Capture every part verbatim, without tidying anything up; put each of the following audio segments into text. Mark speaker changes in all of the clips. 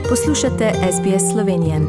Speaker 1: Poslušate S B S Slovenije.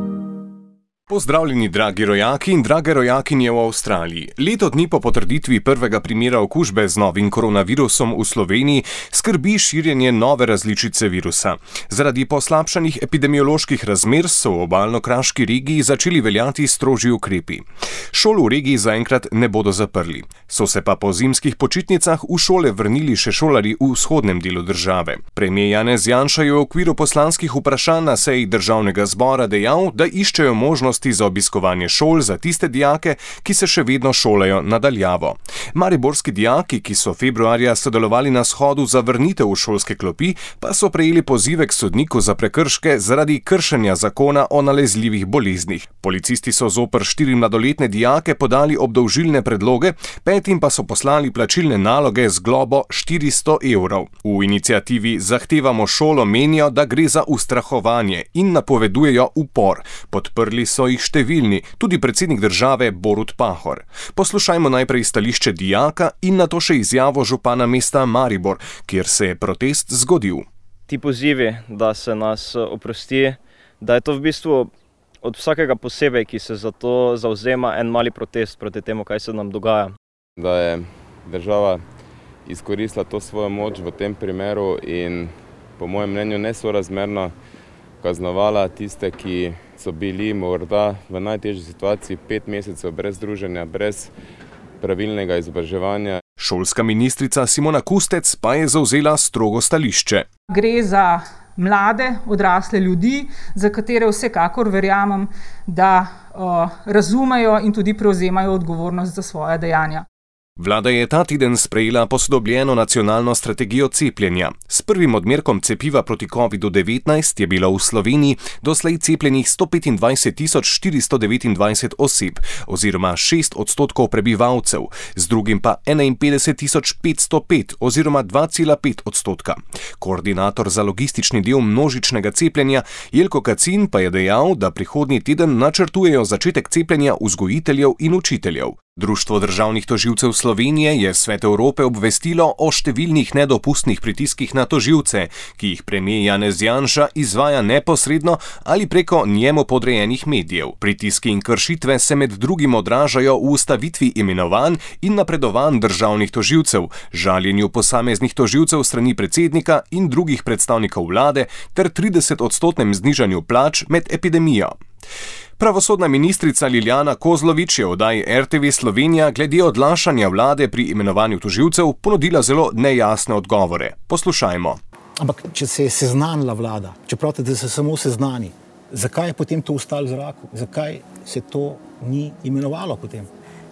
Speaker 2: Pozdravljeni, dragi rojaki in drage rojakinje v Avstraliji. Leto dni po potrditvi prvega primera okužbe z novim koronavirusom v Sloveniji skrbi širjenje nove različice virusa. Zaradi poslabšanih epidemioloških razmer so v obalno-kraški regiji začeli veljati strožji ukrepi. Šol v regiji zaenkrat ne bodo zaprli. So se pa po zimskih počitnicah v šole vrnili še šolarji v vzhodnem delu države. Premier Janez Janša je v okviru poslanskih vprašanj na seji državnega zbora dejal, da iščejo možnost za obiskovanje šol za tiste dijake, ki se še vedno šolajo nadaljavo. Mariborski dijaki, ki so februarja sodelovali na shodu za vrnitev v šolske klopi, pa so prejeli pozive k sodniku za prekrške zaradi kršenja zakona o nalezljivih boleznih. Policisti so zoper štiri mladoletne dijake podali obdolžilne predloge, petim pa so poslali plačilne naloge z globo štiristo evrov. V iniciativi Zahtevamo šolo menijo, da gre za ustrahovanje in napovedujejo upor. Podprli so jih številni, tudi predsednik države Borut Pahor. Poslušajmo najprej stališče dijaka in nato še izjavo župana mesta Maribor, kjer se je protest zgodil.
Speaker 3: Ti pozivi, da se nas oprosti, da je to v bistvu od vsakega posebej, ki se za to zavzema, en mali protest proti temu, kaj se nam dogaja.
Speaker 4: Da je država izkoristila to svojo moč v tem primeru in po mojem mnenju nesorazmerno kaznovala tiste, ki so bili morda v najtežji situaciji pet mesecev brez druženja, brez pravilnega izobraževanja.
Speaker 2: Šolska ministrica Simona Kustec pa je zavzela strogo stališče.
Speaker 5: Gre za mlade, odrasle ljudi, za katere vsekakor verjamem, da o, razumejo in tudi prevzemajo odgovornost za svoja dejanja.
Speaker 2: Vlada je ta teden sprejela posodobljeno nacionalno strategijo cepljenja. S prvim odmerkom cepiva proti kovidu devetnajst je bilo v Sloveniji doslej cepljenih sto petindvajset tisoč štiristo devetindvajset oseb oziroma šest odstotkov prebivalcev, z drugim pa enainpetdeset tisoč petsto pet oziroma dva cela pet odstotka. Koordinator za logistični del množičnega cepljenja Jelko Kacin pa je dejal, da prihodnji teden načrtujejo začetek cepljenja vzgojiteljev in učiteljev. Društvo državnih tožilcev Slovenije je Svet Evrope obvestilo o številnih nedopustnih pritiskih na tožilce, ki jih premier Janez Janša izvaja neposredno ali preko njemu podrejenih medijev. Pritiski in kršitve se med drugim odražajo v ustavitvi imenovanj in napredovanj državnih tožilcev, žaljenju posameznih tožilcev strani predsednika in drugih predstavnikov vlade ter tridesetodstotnem znižanju plač med epidemijo. Pravosodna ministrica Lilijana Kozlovič je v oddaji R T V Slovenija glede odlašanja vlade pri imenovanju tožilcev ponudila zelo nejasne odgovore. Poslušajmo.
Speaker 6: Ampak, če se je seznanila vlada, če pravite, da se samo seznani, zakaj je potem to ostalo v zraku? Zakaj se to ni imenovalo potem?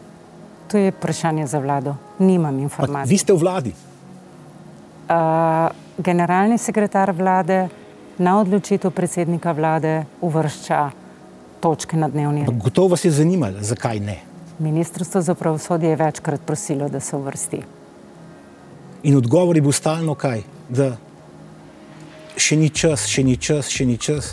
Speaker 7: To je vprašanje za vlado. Nimam informacij.
Speaker 6: Pa vi ste v vladi?
Speaker 7: Uh, generalni sekretar vlade na odločitev predsednika vlade uvršča točke na dnevni red.
Speaker 6: Gotovo vas je zanimalo, zakaj ne?
Speaker 7: Ministrstvo za pravosodje je večkrat prosilo, da se uvrsti.
Speaker 6: In odgovor je bil stalno kaj? Da še ni čas, še ni čas, še ni čas?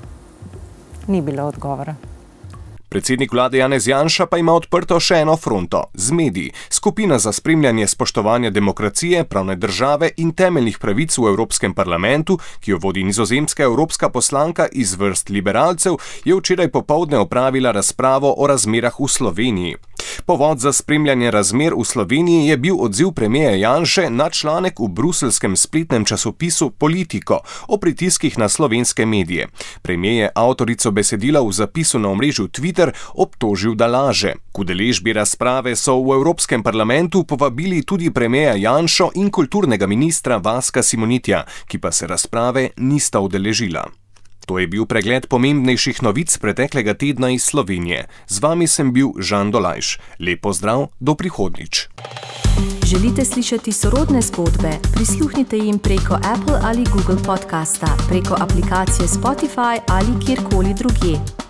Speaker 7: Ni bilo odgovora.
Speaker 2: Predsednik vlade Janez Janša pa ima odprto še eno fronto z mediji. Skupina za spremljanje spoštovanja demokracije, pravne države in temeljnih pravic v Evropskem parlamentu, ki jo vodi nizozemska evropska poslanka iz vrst liberalcev, je včeraj popoldne opravila razpravo o razmerah v Sloveniji. Povod za spremljanje razmer v Sloveniji je bil odziv premierja Janše na članek v bruseljskem spletnem časopisu Politiko o pritiskih na slovenske medije. Premier je avtorico besedila v zapisu na omrežju Twitter obtožil, da laže. K udeležbi razprave so v Evropskem parlamentu povabili tudi premierja Janšo in kulturnega ministra Vaska Simonitija, ki pa se razprave nista udeležila. To je bil pregled pomembnejših novic preteklega tedna iz Slovenije. Z vami sem bil Žan Dolajš. Lep pozdrav, do prihodnjič.
Speaker 1: Želite slišati sorodne zgodbe? Prisluhnite jim preko Apple ali Google podcasta, preko aplikacije Spotify ali kjerkoli drugje.